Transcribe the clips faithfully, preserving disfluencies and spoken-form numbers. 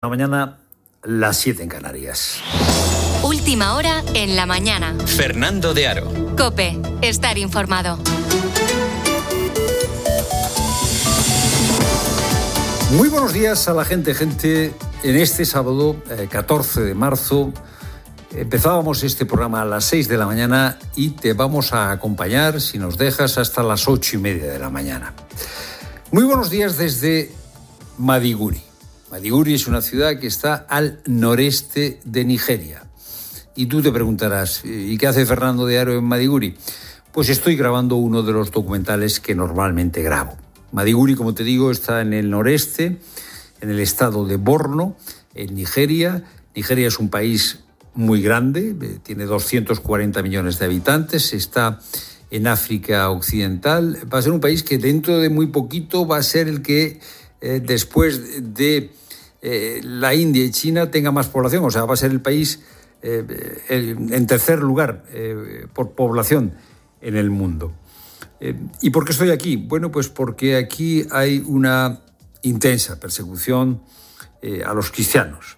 La mañana, las siete en Canarias. Última hora en la mañana. Fernando de Aro. COPE. Estar informado. Muy buenos días a la gente, gente. En este sábado, eh, catorce de marzo, empezábamos este programa a las seis de la mañana y te vamos a acompañar, si nos dejas, hasta las ocho y media de la mañana. Muy buenos días desde Maiduguri. Maiduguri es una ciudad que está al noreste de Nigeria. Y tú te preguntarás, ¿y qué hace Fernando de Aro en Maiduguri? Pues estoy grabando uno de los documentales que normalmente grabo. Maiduguri, como te digo, está en el noreste, en el estado de Borno, en Nigeria. Nigeria es un país muy grande, tiene doscientos cuarenta millones de habitantes, está en África Occidental. Va a ser un país que dentro de muy poquito va a ser el que, eh, después de eh, la India y China, tenga más población. O sea, va a ser el país eh, el, en tercer lugar eh, por población en el mundo. Eh, ¿Y por qué estoy aquí? Bueno, pues porque aquí hay una intensa persecución eh, a los cristianos.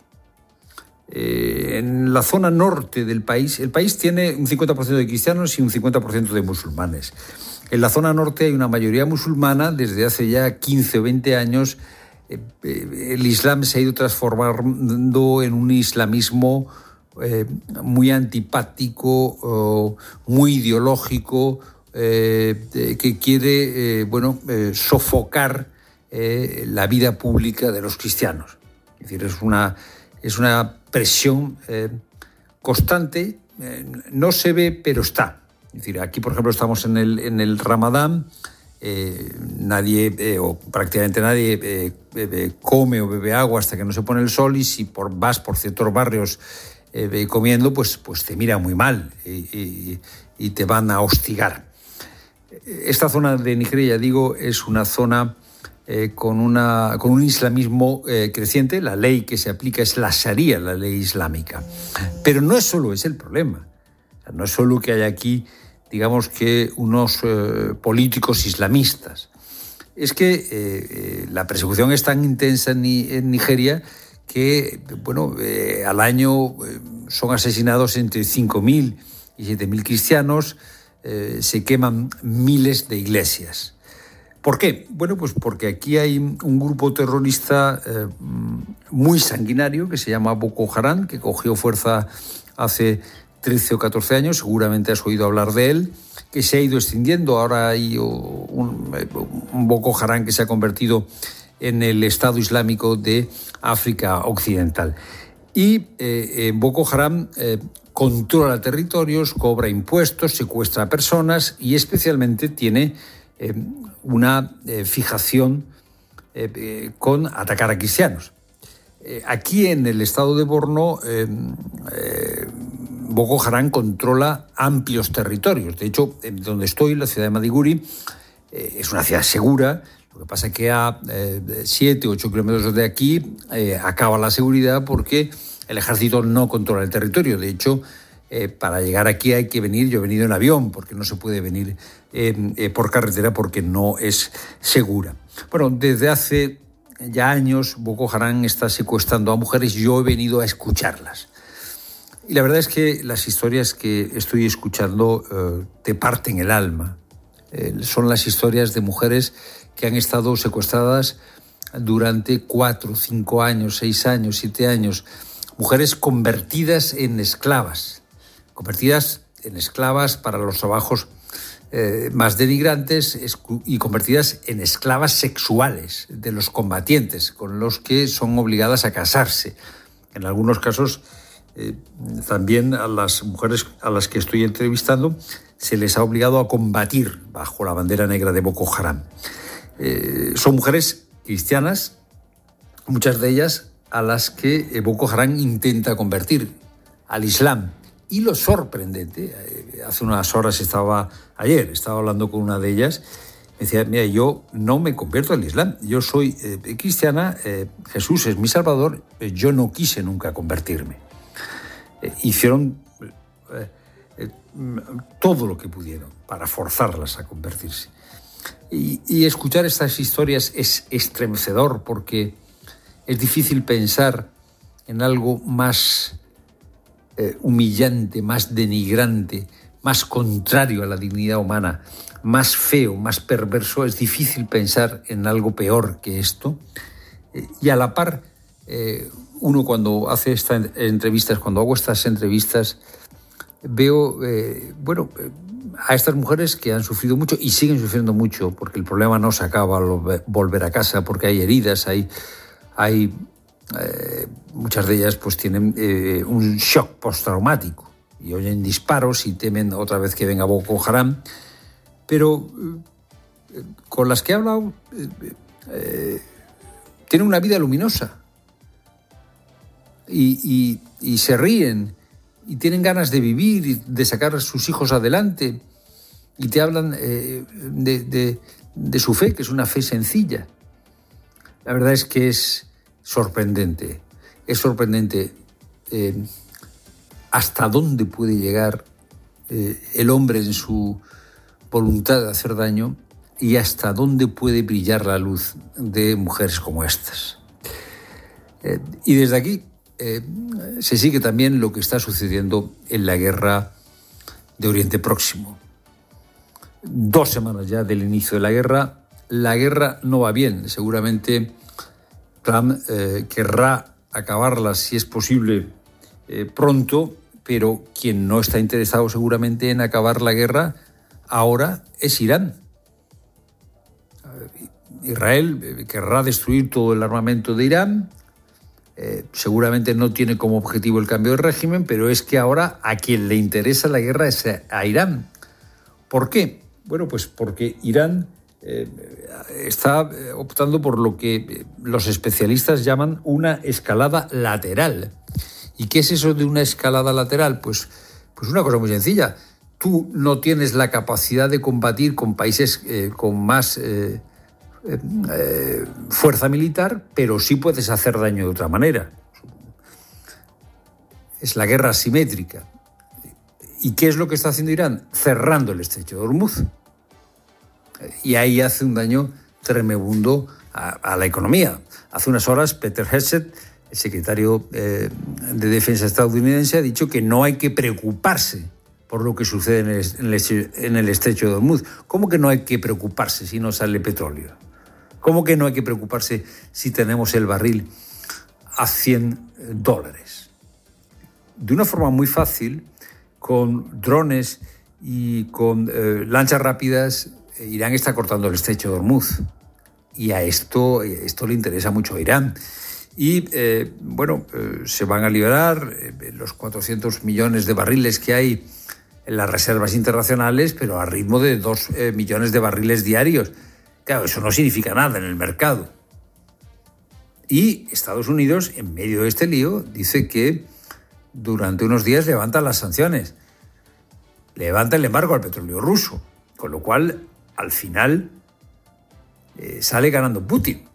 Eh, en la zona norte del país, el país tiene un cincuenta por ciento de cristianos y un cincuenta por ciento de musulmanes. En la zona norte hay una mayoría musulmana desde hace ya quince o veinte años. Eh, eh, el Islam se ha ido transformando en un islamismo eh, muy antipático, eh, muy ideológico, eh, eh, que quiere eh, bueno, eh, sofocar eh, la vida pública de los cristianos. Es decir, es una, es una presión eh, constante, eh, no se ve, pero está. Es decir, aquí, por ejemplo, estamos en el, en el Ramadán, eh, nadie, eh, o prácticamente nadie, eh, bebe, come o bebe agua hasta que no se pone el sol, y si por, vas por ciertos barrios eh, comiendo, pues, pues te mira muy mal y, y, y te van a hostigar. Esta zona de Nigeria, ya digo, es una zona eh, con, una, con un islamismo eh, creciente. La ley que se aplica es la Sharia, la ley islámica. Pero no es solo ese el problema. O sea, no es solo que hay aquí, digamos que, unos eh, políticos islamistas. Es que eh, eh, la persecución es tan intensa en, en Nigeria que, bueno, eh, al año eh, son asesinados entre cinco mil y siete mil cristianos. Eh, se queman miles de iglesias. ¿Por qué? Bueno, pues porque aquí hay un grupo terrorista eh, muy sanguinario que se llama Boko Haram, que cogió fuerza hace trece o catorce años, seguramente has oído hablar de él, que se ha ido extinguiendo. Ahora hay un, un Boko Haram que se ha convertido en el Estado Islámico de África Occidental. Y eh, eh, Boko Haram eh, controla territorios, cobra impuestos, secuestra personas y especialmente tiene eh, una eh, fijación eh, eh, con atacar a cristianos. Eh, aquí en el estado de Borno, eh, eh, Boko Haram controla amplios territorios. De hecho, en donde estoy, la ciudad de Maiduguri, eh, es una ciudad segura. Lo que pasa es que a siete u ocho kilómetros de aquí eh, acaba la seguridad porque el ejército no controla el territorio. De hecho, eh, para llegar aquí hay que venir, yo he venido en avión, porque no se puede venir eh, eh, por carretera porque no es segura. Bueno, desde hace ya años Boko Haram está secuestrando a mujeres. Yo he venido a escucharlas. Y la verdad es que las historias que estoy escuchando eh, te parten el alma. Eh, son las historias de mujeres que han estado secuestradas durante cuatro, cinco años, seis años, siete años. Mujeres convertidas en esclavas, convertidas en esclavas para los trabajos eh, más denigrantes y convertidas en esclavas sexuales de los combatientes, con los que son obligadas a casarse. En algunos casos, eh, también a las mujeres a las que estoy entrevistando se les ha obligado a combatir bajo la bandera negra de Boko Haram. Eh, son mujeres cristianas, muchas de ellas a las que Boko Haram intenta convertir al Islam. Y lo sorprendente, eh, hace unas horas estaba, ayer estaba hablando con una de ellas, me decía, mira, yo no me convierto al Islam, yo soy eh, cristiana, eh, Jesús es mi Salvador, eh, yo no quise nunca convertirme. Eh, hicieron eh, eh, todo lo que pudieron para forzarlas a convertirse. Y, y escuchar estas historias es estremecedor porque es difícil pensar en algo más eh, humillante, más denigrante, más contrario a la dignidad humana, más feo, más perverso, es difícil pensar en algo peor que esto. Eh, y a la par, eh, uno cuando hace estas entrevistas, cuando hago estas entrevistas, veo, eh, bueno, a estas mujeres que han sufrido mucho y siguen sufriendo mucho, porque el problema no se acaba al volver a casa, porque hay heridas, hay, hay eh, muchas de ellas pues tienen eh, un shock postraumático y oyen disparos y temen otra vez que venga Boko Haram, pero eh, con las que he hablado eh, eh, tienen una vida luminosa y, y, y se ríen y tienen ganas de vivir y de sacar a sus hijos adelante y te hablan eh, de, de, de su fe, que es una fe sencilla. La verdad es que es sorprendente, es sorprendente eh, hasta dónde puede llegar eh, el hombre en su voluntad de hacer daño y hasta dónde puede brillar la luz de mujeres como estas. Eh, y desde aquí Eh, se sigue también lo que está sucediendo en la guerra de Oriente Próximo. Dos semanas ya del inicio de la guerra, la guerra no va bien. Seguramente Trump eh, querrá acabarla si es posible eh, pronto, pero quien no está interesado seguramente en acabar la guerra ahora es Irán. Israel querrá destruir todo el armamento de Irán. Eh, seguramente no tiene como objetivo el cambio de régimen, pero es que ahora a quien le interesa la guerra es a Irán. ¿Por qué? Bueno, pues porque Irán eh, está optando por lo que los especialistas llaman una escalada lateral. ¿Y qué es eso de una escalada lateral? Pues, pues una cosa muy sencilla. Tú no tienes la capacidad de combatir con países eh, con más Eh, Eh, fuerza militar, pero sí puedes hacer daño de otra manera. Es la guerra asimétrica. ¿Y qué es lo que está haciendo Irán? Cerrando el estrecho de Hormuz. Y ahí hace un daño tremebundo a, a la economía. Hace unas horas Peter Hegseth, el secretario eh, de Defensa estadounidense, ha dicho que no hay que preocuparse por lo que sucede en el, en el, en el estrecho de Hormuz. ¿Cómo que no hay que preocuparse si no sale petróleo? ¿Cómo que no hay que preocuparse si tenemos el barril a cien dólares? De una forma muy fácil, con drones y con eh, lanchas rápidas, Irán está cortando el estrecho de Hormuz. Y a esto, esto le interesa mucho a Irán. Y, eh, bueno, eh, se van a liberar eh, los cuatrocientos millones de barriles que hay en las reservas internacionales, pero a ritmo de dos eh, millones de barriles diarios. Claro, eso no significa nada en el mercado. Y Estados Unidos, en medio de este lío, dice que durante unos días levanta las sanciones, levanta el embargo al petróleo ruso, con lo cual, al final, eh, sale ganando Putin.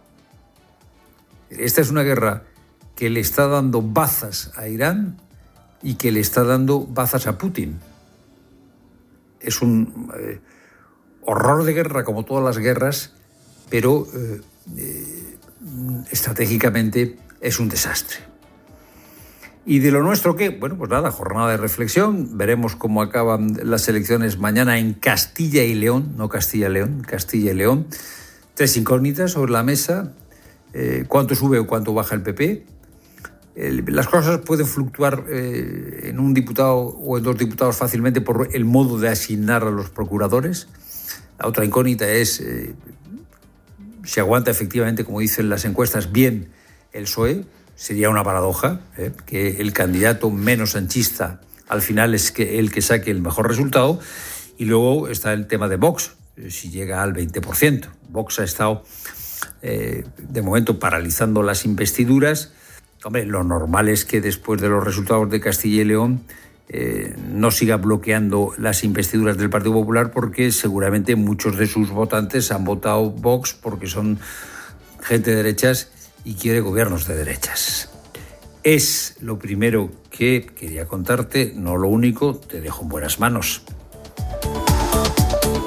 Esta es una guerra que le está dando bazas a Irán y que le está dando bazas a Putin. Es un Eh, horror de guerra, como todas las guerras, pero eh, eh, estratégicamente es un desastre. ¿Y de lo nuestro qué? Bueno, pues nada, jornada de reflexión. Veremos cómo acaban las elecciones mañana en Castilla y León, no Castilla y León, Castilla y León. Tres incógnitas sobre la mesa. Eh, ¿Cuánto sube o cuánto baja el P P? El, las cosas pueden fluctuar eh, en un diputado o en dos diputados fácilmente por el modo de asignar a los procuradores. La otra incógnita es eh, si aguanta efectivamente, como dicen las encuestas, bien el P S O E. Sería una paradoja eh, que el candidato menos sanchista al final es que el que saque el mejor resultado. Y luego está el tema de Vox, eh, si llega al veinte por ciento. Vox ha estado eh, de momento paralizando las investiduras. Hombre, lo normal es que después de los resultados de Castilla y León Eh, no siga bloqueando las investiduras del Partido Popular, porque seguramente muchos de sus votantes han votado Vox porque son gente de derechas y quiere gobiernos de derechas. Es lo primero que quería contarte, no lo único. Te dejo en buenas manos.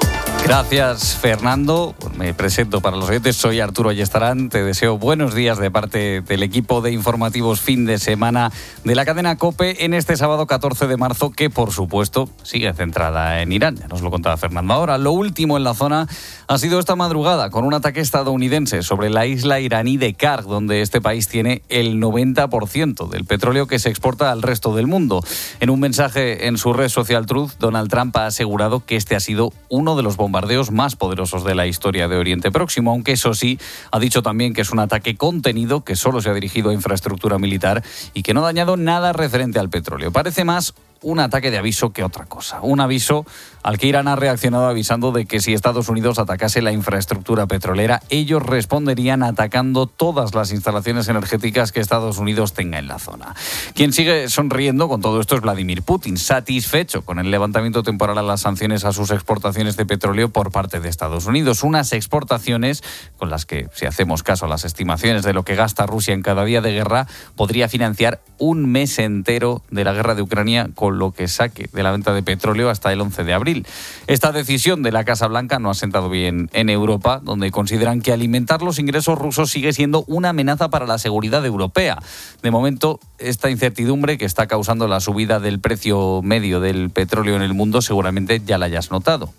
Gracias, Fernando. Me presento para los oyentes. Soy Arturo Ayestarán. Te deseo buenos días de parte del equipo de informativos fin de semana de la cadena COPE en este sábado catorce de marzo, que por supuesto sigue centrada en Irán. Ya nos lo contaba Fernando ahora. Lo último en la zona ha sido esta madrugada con un ataque estadounidense sobre la isla iraní de Karg, donde este país tiene el noventa por ciento del petróleo que se exporta al resto del mundo. En un mensaje en su red social Truth, Donald Trump ha asegurado que este ha sido uno de los bombardeos más poderosos de la historia de Oriente Próximo, aunque eso sí, ha dicho también que es un ataque contenido, que solo se ha dirigido a infraestructura militar y que no ha dañado nada referente al petróleo. Parece más un ataque de aviso que otra cosa. Un aviso al que Irán ha reaccionado avisando de que si Estados Unidos atacase la infraestructura petrolera, ellos responderían atacando todas las instalaciones energéticas que Estados Unidos tenga en la zona. Quien sigue sonriendo con todo esto es Vladimir Putin, satisfecho con el levantamiento temporal a las sanciones a sus exportaciones de petróleo por parte de Estados Unidos. Unas exportaciones con las que, si hacemos caso a las estimaciones de lo que gasta Rusia en cada día de guerra, podría financiar un mes entero de la guerra de Ucrania con lo que saque de la venta de petróleo hasta el once de abril. Esta decisión de la Casa Blanca no ha sentado bien en Europa, donde consideran que alimentar los ingresos rusos sigue siendo una amenaza para la seguridad europea. De momento, esta incertidumbre que está causando la subida del precio medio del petróleo en el mundo seguramente ya la hayas notado.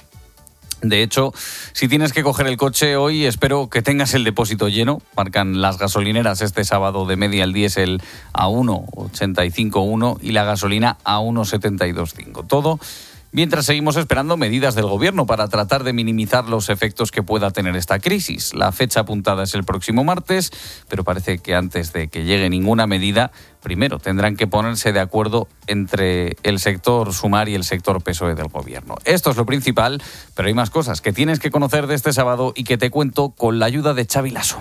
De hecho, si tienes que coger el coche hoy, espero que tengas el depósito lleno. Marcan las gasolineras este sábado de media el diésel a uno ochenta y cinco uno y la gasolina a uno setenta y dos cinco. Todo mientras seguimos esperando medidas del gobierno para tratar de minimizar los efectos que pueda tener esta crisis. La fecha apuntada es el próximo martes, pero parece que antes de que llegue ninguna medida, primero tendrán que ponerse de acuerdo entre el sector Sumar y el sector P S O E del gobierno. Esto es lo principal, pero hay más cosas que tienes que conocer de este sábado y que te cuento con la ayuda de Xavi Lasso.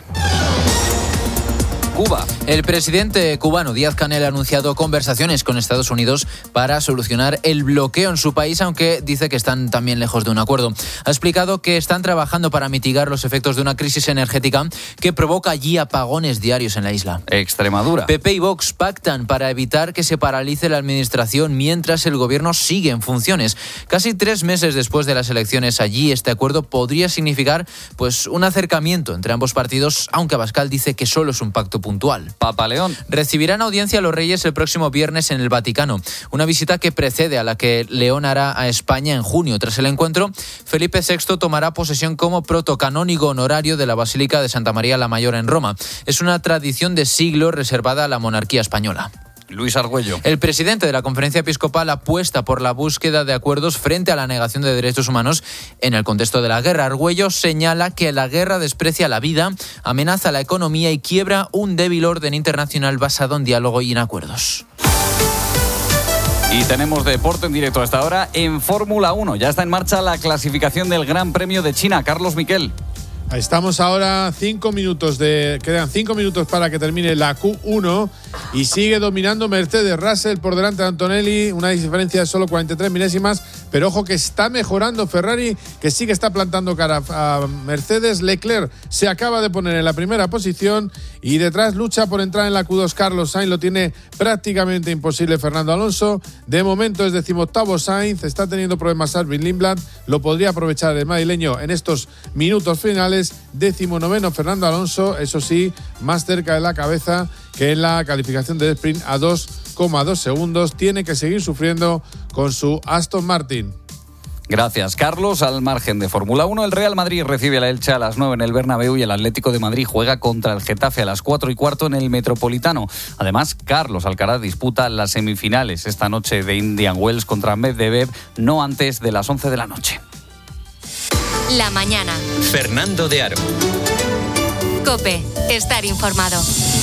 Cuba. El presidente cubano Díaz-Canel ha anunciado conversaciones con Estados Unidos para solucionar el bloqueo en su país, aunque dice que están también lejos de un acuerdo. Ha explicado que están trabajando para mitigar los efectos de una crisis energética que provoca allí apagones diarios en la isla. Extremadura. P P y Vox pactan para evitar que se paralice la administración mientras el gobierno sigue en funciones. Casi tres meses después de las elecciones allí, este acuerdo podría significar pues un acercamiento entre ambos partidos, aunque Abascal dice que solo es un pacto puntual. Papa León. Recibirán audiencia a los reyes el próximo viernes en el Vaticano, una visita que precede a la que León hará a España en junio. Tras el encuentro, Felipe sexto tomará posesión como protocanónigo honorario de la Basílica de Santa María la Mayor en Roma. Es una tradición de siglos reservada a la monarquía española. Luis Argüello. El presidente de la Conferencia Episcopal apuesta por la búsqueda de acuerdos frente a la negación de derechos humanos en el contexto de la guerra. Argüello señala que la guerra desprecia la vida, amenaza la economía y quiebra un débil orden internacional basado en diálogo y en acuerdos. Y tenemos deporte en directo a esta hora en Fórmula uno. Ya está en marcha la clasificación del Gran Premio de China. Carlos Miquel. Estamos ahora cinco minutos de quedan cinco minutos para que termine la Q uno y sigue dominando Mercedes. Russell por delante de Antonelli, una diferencia de solo cuarenta y tres milésimas, pero ojo que está mejorando Ferrari, que sí que está plantando cara a Mercedes. Leclerc se acaba de poner en la primera posición y detrás lucha por entrar en la Q dos Carlos Sainz, lo tiene prácticamente imposible Fernando Alonso. De momento es decimoctavo Sainz, está teniendo problemas Alvin Lindblad, lo podría aprovechar el madrileño en estos minutos finales. Décimo noveno Fernando Alonso, eso sí, más cerca de la cabeza que en la calificación del sprint a dos coma dos segundos. Tiene que seguir sufriendo con su Aston Martin. Gracias, Carlos. Al margen de Fórmula uno, el Real Madrid recibe a la Elche a las nueve en el Bernabéu y el Atlético de Madrid juega contra el Getafe a las cuatro y cuarto en el Metropolitano. Además, Carlos Alcaraz disputa las semifinales esta noche de Indian Wells contra Medvedev, no antes de las once de la noche. La mañana. Fernando de Aro. COPE. Estar informado.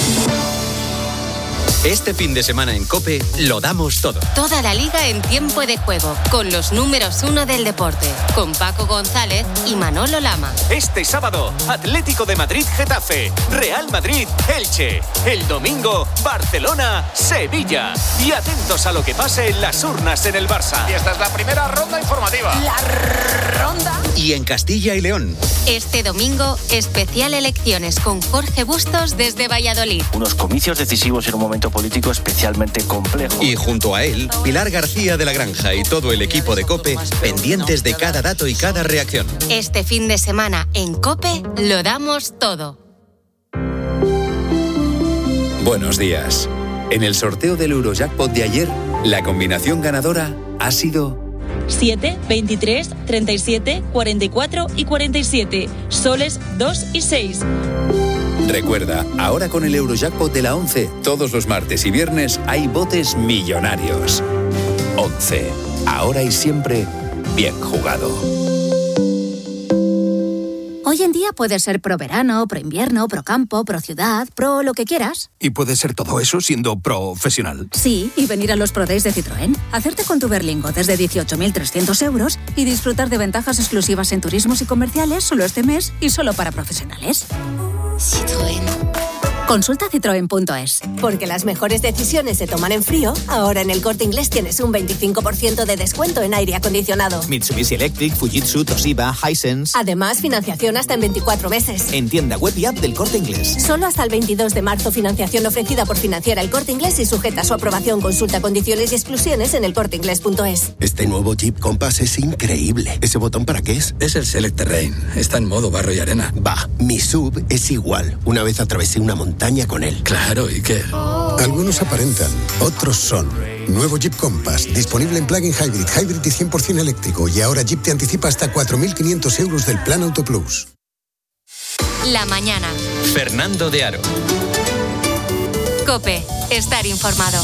Este fin de semana en COPE lo damos todo. Toda la liga en tiempo de juego, con los números uno del deporte, con Paco González y Manolo Lama. Este sábado, Atlético de Madrid-Getafe, Real Madrid-Elche. El domingo, Barcelona-Sevilla. Y atentos a lo que pase en las urnas en el Barça. Y esta es la primera ronda informativa. La ronda. Y en Castilla y León. Este domingo, especial elecciones con Jorge Bustos desde Valladolid. Unos comicios decisivos en un momento político especialmente complejo. Y junto a él, Pilar García de la Granja y todo el equipo de COPE, pendientes de cada dato y cada reacción. Este fin de semana en COPE lo damos todo. Buenos días. En el sorteo del Eurojackpot de ayer, la combinación ganadora ha sido siete, veintitrés, treinta y siete, cuarenta y cuatro y cuarenta y siete. Soles dos y seis. Recuerda, ahora con el Eurojackpot de la once, todos los martes y viernes hay botes millonarios. once. Ahora y siempre, bien jugado. Hoy en día puedes ser pro verano, pro invierno, pro campo, pro ciudad, pro lo que quieras. ¿Y puedes ser todo eso siendo profesional? Sí, y venir a los Pro Days de Citroën, hacerte con tu Berlingo desde dieciocho mil trescientos euros y disfrutar de ventajas exclusivas en turismos y comerciales solo este mes y solo para profesionales. Citroën. Consulta citroen punto es. Porque las mejores decisiones se toman en frío, ahora en el Corte Inglés tienes un veinticinco por ciento de descuento en aire acondicionado. Mitsubishi Electric, Fujitsu, Toshiba, Hisense. Además, financiación hasta en veinticuatro meses. En tienda web y app del Corte Inglés. Solo hasta el veintidós de marzo, financiación ofrecida por Financiera El Corte Inglés y sujeta a su aprobación. Consulta condiciones y exclusiones en el corte inglés punto es. Este nuevo Jeep Compass es increíble. ¿Ese botón para qué es? Es el Select Terrain. Está en modo barro y arena. Bah, mi sub es igual. Una vez atravesé una montaña con él. Claro, ¿y qué? Algunos aparentan, otros son. Nuevo Jeep Compass, disponible en plug-in hybrid, hybrid y cien por ciento eléctrico. Y ahora Jeep te anticipa hasta cuatro mil quinientos euros del Plan Auto Plus. La mañana. Fernando de Aro. COPE. Estar informado.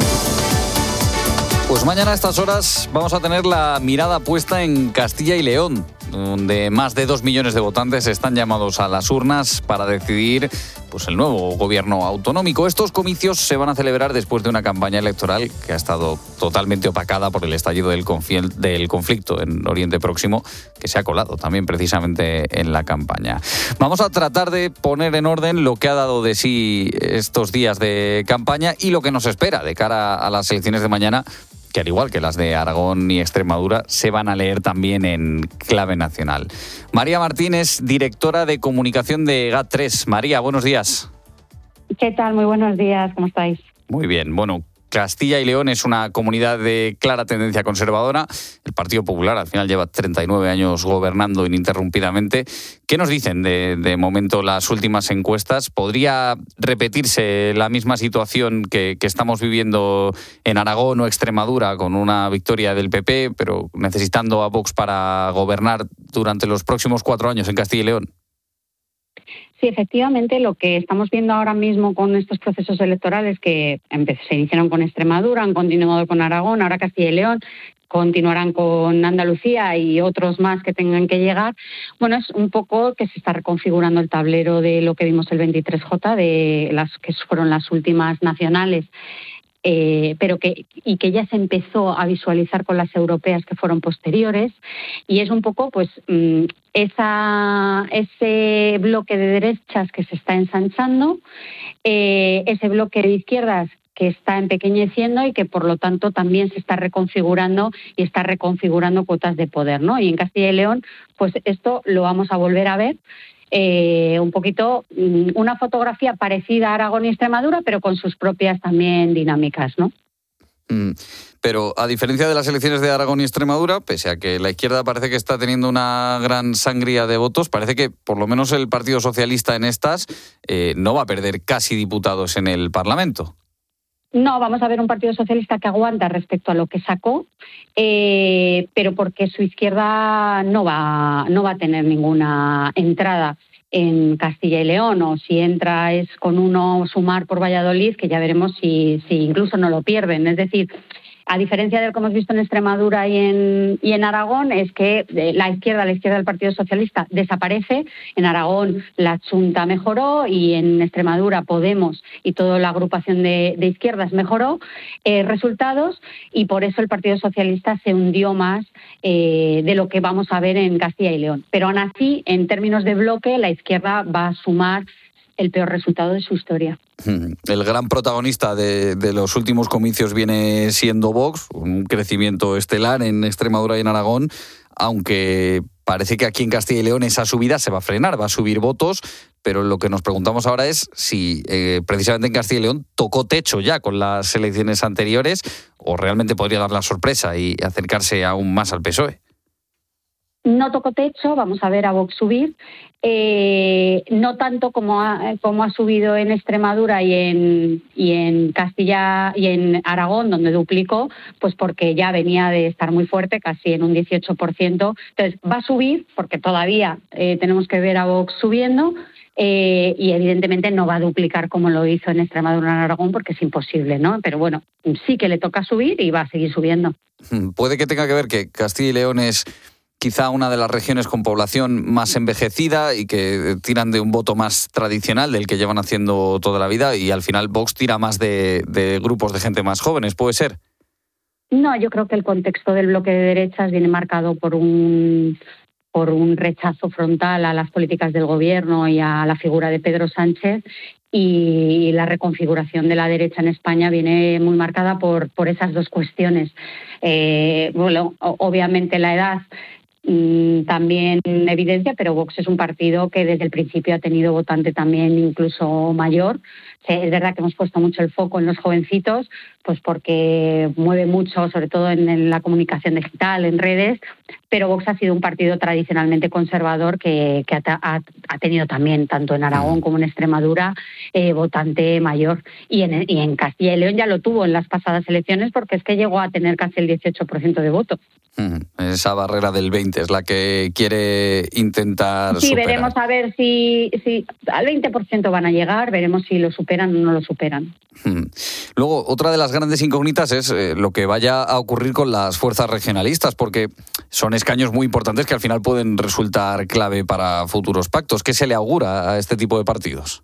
Pues mañana a estas horas vamos a tener la mirada puesta en Castilla y León, donde más de dos millones de votantes están llamados a las urnas para decidir pues, el nuevo gobierno autonómico. Estos comicios se van a celebrar después de una campaña electoral que ha estado totalmente opacada por el estallido del, confiel, del conflicto en Oriente Próximo, que se ha colado también precisamente en la campaña. Vamos a tratar de poner en orden lo que ha dado de sí estos días de campaña y lo que nos espera de cara a las elecciones de mañana, que al igual que las de Aragón y Extremadura, se van a leer también en clave nacional. María Martínez, directora de comunicación de GAT tres. María, buenos días. ¿Qué tal? Muy buenos días, ¿cómo estáis? Muy bien, bueno, Castilla y León es una comunidad de clara tendencia conservadora. El Partido Popular al final lleva treinta y nueve años gobernando ininterrumpidamente. ¿Qué nos dicen de, de momento las últimas encuestas? ¿Podría repetirse la misma situación que, que estamos viviendo en Aragón o Extremadura con una victoria del P P, pero necesitando a Vox para gobernar durante los próximos cuatro años en Castilla y León? Sí, efectivamente, lo que estamos viendo ahora mismo con estos procesos electorales que se iniciaron con Extremadura, han continuado con Aragón, ahora Castilla y León, continuarán con Andalucía y otros más que tengan que llegar. Bueno, es un poco que se está reconfigurando el tablero de lo que vimos el veintitrés J, de las que fueron las últimas nacionales. Eh, pero que y que ya se empezó a visualizar con las europeas que fueron posteriores, y es un poco pues esa ese bloque de derechas que se está ensanchando, eh, ese bloque de izquierdas que está empequeñeciendo y que por lo tanto también se está reconfigurando y está reconfigurando cuotas de poder, ¿no? Y en Castilla y León pues esto lo vamos a volver a ver. Eh, un poquito una fotografía parecida a Aragón y Extremadura, pero con sus propias también dinámicas, ¿no? Mm, pero a diferencia de las elecciones de Aragón y Extremadura, pese a que la izquierda parece que está teniendo una gran sangría de votos, parece que por lo menos el Partido Socialista en estas eh, no va a perder casi diputados en el Parlamento. No, vamos a ver un Partido Socialista que aguanta respecto a lo que sacó, eh, pero porque su izquierda no va, no va a tener ninguna entrada en Castilla y León, o si entra es con uno sumar por Valladolid, que ya veremos si, si incluso no lo pierden. Es decir, a diferencia de lo que hemos visto en Extremadura y en, y en Aragón, es que la izquierda, la izquierda del Partido Socialista desaparece. En Aragón la Chunta mejoró y en Extremadura Podemos y toda la agrupación de, de izquierdas mejoró eh, resultados, y por eso el Partido Socialista se hundió más eh, de lo que vamos a ver en Castilla y León. Pero aún así, en términos de bloque, la izquierda va a sumar el peor resultado de su historia. El gran protagonista de, de los últimos comicios viene siendo Vox, un crecimiento estelar en Extremadura y en Aragón, aunque parece que aquí en Castilla y León esa subida se va a frenar, va a subir votos, pero lo que nos preguntamos ahora es si eh, precisamente en Castilla y León tocó techo ya con las elecciones anteriores o realmente podría dar la sorpresa y acercarse aún más al P S O E. No tocó techo, vamos a ver a Vox subir, eh, no tanto como ha, como ha subido en Extremadura y en, y en Castilla y en Aragón, donde duplicó, pues porque ya venía de estar muy fuerte, casi en un dieciocho por ciento. Entonces va a subir, porque todavía eh, tenemos que ver a Vox subiendo, eh, y evidentemente no va a duplicar como lo hizo en Extremadura y en Aragón, porque es imposible, ¿no? Pero bueno, sí que le toca subir y va a seguir subiendo. Puede que tenga que ver que Castilla y León es quizá una de las regiones con población más envejecida y que tiran de un voto más tradicional del que llevan haciendo toda la vida, y al final Vox tira más de, de grupos de gente más jóvenes, ¿puede ser? No, yo creo que el contexto del bloque de derechas viene marcado por un, por un rechazo frontal a las políticas del gobierno y a la figura de Pedro Sánchez, y la reconfiguración de la derecha en España viene muy marcada por, por esas dos cuestiones. Eh, bueno, obviamente la edad también evidencia, pero Vox es un partido que desde el principio ha tenido votante también incluso mayor. Es verdad que hemos puesto mucho el foco en los jovencitos, pues porque mueve mucho, sobre todo en la comunicación digital, en redes, pero Vox ha sido un partido tradicionalmente conservador que, que ha, ha, ha tenido también, tanto en Aragón como en Extremadura, eh, votante mayor. Y en, y en Castilla y León ya lo tuvo en las pasadas elecciones, porque es que llegó a tener casi el dieciocho por ciento de voto. Esa barrera del veinte es la que quiere intentar sí, superar. Veremos a ver si, si al veinte por ciento van a llegar, veremos si lo superan o no lo superan. Luego, otra de las grandes incógnitas es eh, lo que vaya a ocurrir con las fuerzas regionalistas, porque son escaños muy importantes que al final pueden resultar clave para futuros pactos. ¿Qué se le augura a este tipo de partidos?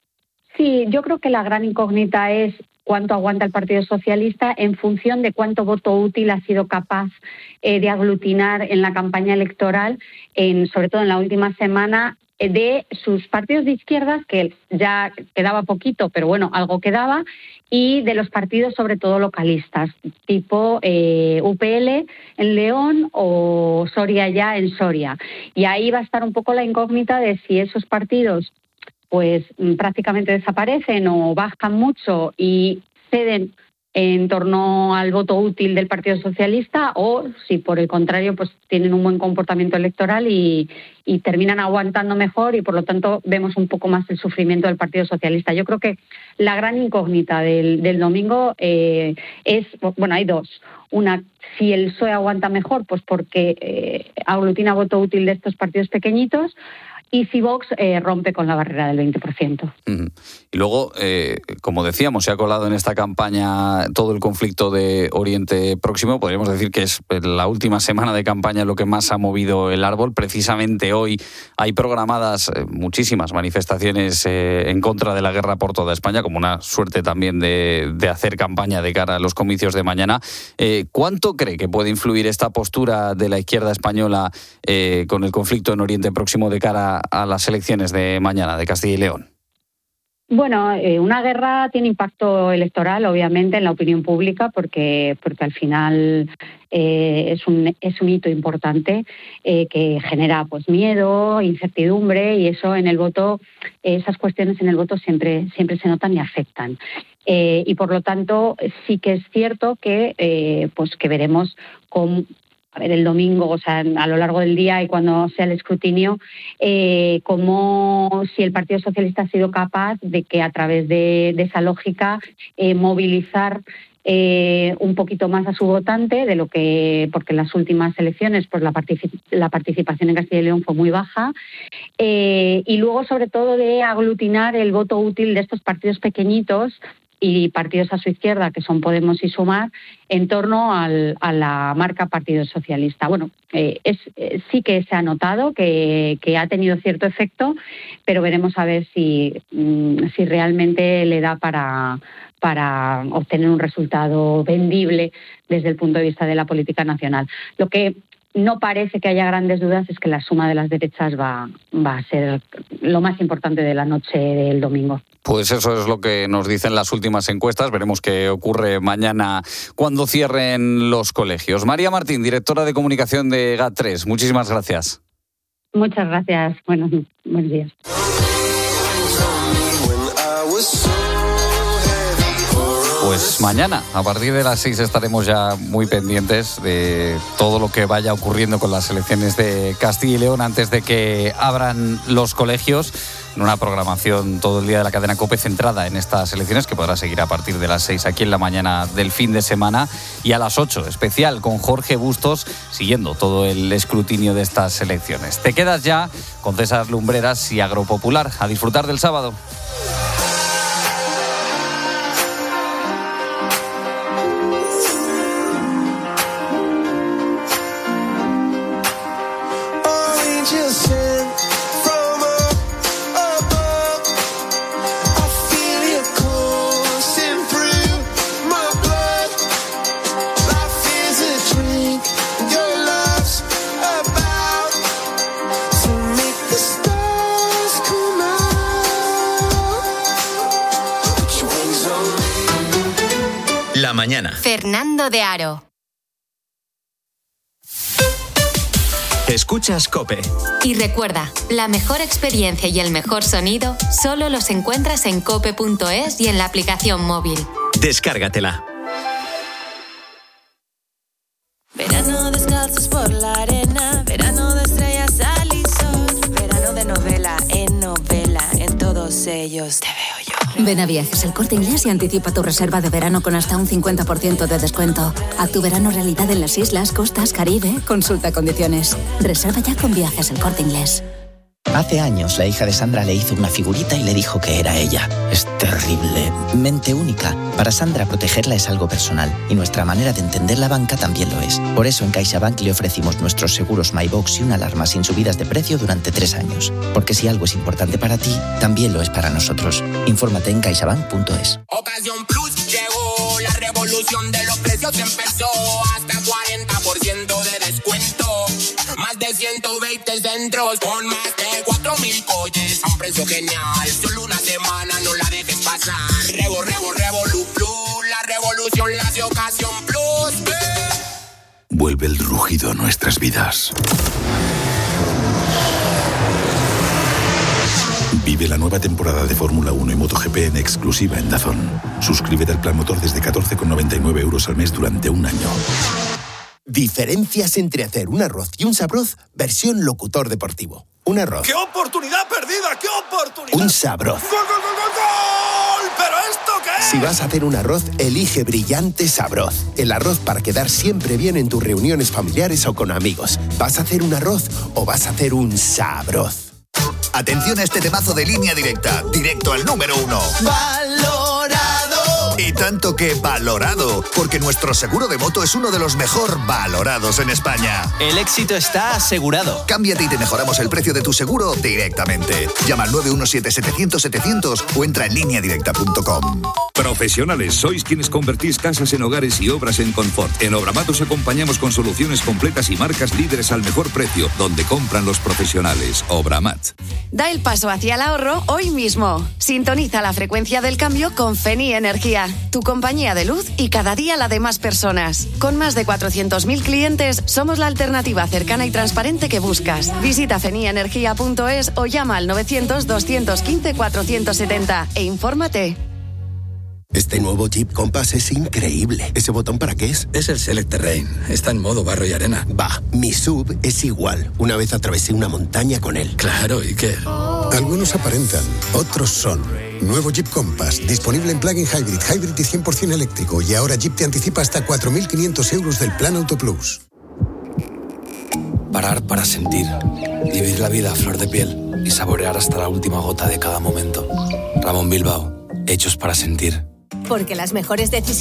Sí, yo creo que la gran incógnita es cuánto aguanta el Partido Socialista en función de cuánto voto útil ha sido capaz eh, de aglutinar en la campaña electoral, en, sobre todo en la última semana, eh, de sus partidos de izquierdas, que ya quedaba poquito, pero bueno, algo quedaba, y de los partidos sobre todo localistas, tipo eh, U P L en León o Soria ya en Soria. Y ahí va a estar un poco la incógnita de si esos partidos pues prácticamente desaparecen o bajan mucho y ceden en torno al voto útil del Partido Socialista, o si por el contrario pues tienen un buen comportamiento electoral y, y terminan aguantando mejor, y por lo tanto vemos un poco más el sufrimiento del Partido Socialista. Yo creo que la gran incógnita del, del domingo eh, es, bueno, hay dos. Una, si el P S O E aguanta mejor, pues porque eh, aglutina voto útil de estos partidos pequeñitos, y si Vox eh, rompe con la barrera del veinte por ciento. Uh-huh. Y luego, eh, como decíamos, se ha colado en esta campaña todo el conflicto de Oriente Próximo. Podríamos decir que es la última semana de campaña lo que más ha movido el árbol. Precisamente hoy hay programadas eh, muchísimas manifestaciones eh, en contra de la guerra por toda España, como una suerte también de, de hacer campaña de cara a los comicios de mañana. Eh, ¿Cuánto cree que puede influir esta postura de la izquierda española eh, con el conflicto en Oriente Próximo de cara a las elecciones de mañana de Castilla y León? Bueno, eh, una guerra tiene impacto electoral, obviamente, en la opinión pública, porque porque al final eh, es un es un hito importante eh, que genera pues miedo, incertidumbre, y eso en el voto, eh, esas cuestiones en el voto siempre siempre se notan y afectan. Eh, y por lo tanto sí que es cierto que eh, pues que veremos con A ver, el domingo, o sea, a lo largo del día y cuando sea el escrutinio, eh, como si el Partido Socialista ha sido capaz de que a través de, de esa lógica eh, movilizar eh, un poquito más a su votante, de lo que, porque en las últimas elecciones pues la, particip- la participación en Castilla y León fue muy baja, eh, y luego sobre todo de aglutinar el voto útil de estos partidos pequeñitos y partidos a su izquierda, que son Podemos y Sumar, en torno al, a la marca Partido Socialista. Bueno, eh, es, eh, sí que se ha notado que, que ha tenido cierto efecto, pero veremos a ver si, mm, si realmente le da para, para obtener un resultado vendible desde el punto de vista de la política nacional. Lo que no parece que haya grandes dudas es que la suma de las derechas va, va a ser lo más importante de la noche del domingo. Pues eso es lo que nos dicen las últimas encuestas. Veremos qué ocurre mañana cuando cierren los colegios. María Martín, directora de comunicación de GAT tres, muchísimas gracias. Muchas gracias. Buenos, buenos días. Pues mañana, a partir de las seis, estaremos ya muy pendientes de todo lo que vaya ocurriendo con las elecciones de Castilla y León antes de que abran los colegios, en una programación todo el día de la cadena COPE centrada en estas elecciones, que podrá seguir a partir de las seis aquí en la mañana del fin de semana, y a las ocho, especial con Jorge Bustos, siguiendo todo el escrutinio de estas elecciones. Te quedas ya con César Lumbreras y Agropopular. A disfrutar del sábado. La mañana. Fernando de Aro. Escuchas COPE. Y recuerda, la mejor experiencia y el mejor sonido solo los encuentras en cope punto es y en la aplicación móvil. Descárgatela. Verano descalzos por la arena, verano de estrellas al y sol, verano de novela en novela, en todos ellos te veo yo. Ven a Viajes El Corte Inglés y anticipa tu reserva de verano con hasta un cincuenta por ciento de descuento. Haz tu verano realidad en las islas, costas, Caribe. Consulta condiciones. Reserva ya con Viajes El Corte Inglés. Hace años la hija de Sandra le hizo una figurita y le dijo que era ella. Es terrible. Mente única. Para Sandra protegerla es algo personal y nuestra manera de entender la banca también lo es. Por eso en CaixaBank le ofrecimos nuestros seguros MyBox y una alarma sin subidas de precio durante tres años. Porque si algo es importante para ti, también lo es para nosotros. Infórmate en caixabank punto es. Ocasión Plus llegó, la revolución de los precios empezó. Hasta cuarenta por ciento de descuento. Más de ciento veinte centros con más de cuatro mil coches a un precio genial. Solo una semana, no la dejes pasar. Revo, revo, revolu plus. La revolución la hace Ocasión Plus. ¡Eh! Vuelve el rugido a nuestras vidas. Vive la nueva temporada de Fórmula uno y MotoGP en exclusiva en DAZN. Suscríbete al plan motor desde catorce con noventa y nueve euros al mes durante un año. Diferencias entre hacer un arroz y un sabroz, versión locutor deportivo. Un arroz. ¡Qué oportunidad perdida! ¡Qué oportunidad! Un sabroz. ¡Gol, gol, gol, gol, gol! ¿Pero esto qué es? Si vas a hacer un arroz, elige Brillante Sabroz. El arroz para quedar siempre bien en tus reuniones familiares o con amigos. ¿Vas a hacer un arroz o vas a hacer un sabroz? Atención a este temazo de Línea Directa, directo al número uno. ¡Valorado! Y tanto que valorado, porque nuestro seguro de moto es uno de los mejor valorados en España. El éxito está asegurado. Cámbiate y te mejoramos el precio de tu seguro directamente. Llama al nueve uno siete setecientos setecientos o entra en línea directa punto com. Profesionales, sois quienes convertís casas en hogares y obras en confort. En Obramat os acompañamos con soluciones completas y marcas líderes al mejor precio, donde compran los profesionales. Obramat. Da el paso hacia el ahorro hoy mismo. Sintoniza la frecuencia del cambio con Feni Energía, tu compañía de luz y cada día la de más personas. Con más de cuatrocientos mil clientes, somos la alternativa cercana y transparente que buscas. Visita feni energía punto es o llama al novecientos doscientos quince cuatrocientos setenta e infórmate. Este nuevo Jeep Compass es increíble. ¿Ese botón para qué es? Es el Select Terrain. Está en modo barro y arena. Va, mi sub es igual. Una vez atravesé una montaña con él. Claro, ¿y qué? Algunos aparentan, otros son. Nuevo Jeep Compass, disponible en plug-in hybrid, hybrid y cien por ciento eléctrico. Y ahora Jeep te anticipa hasta cuatro mil quinientos euros del Plan Auto Plus. Parar para sentir. Vivir la vida a flor de piel y saborear hasta la última gota de cada momento. Ramón Bilbao, hechos para sentir. Porque las mejores decisiones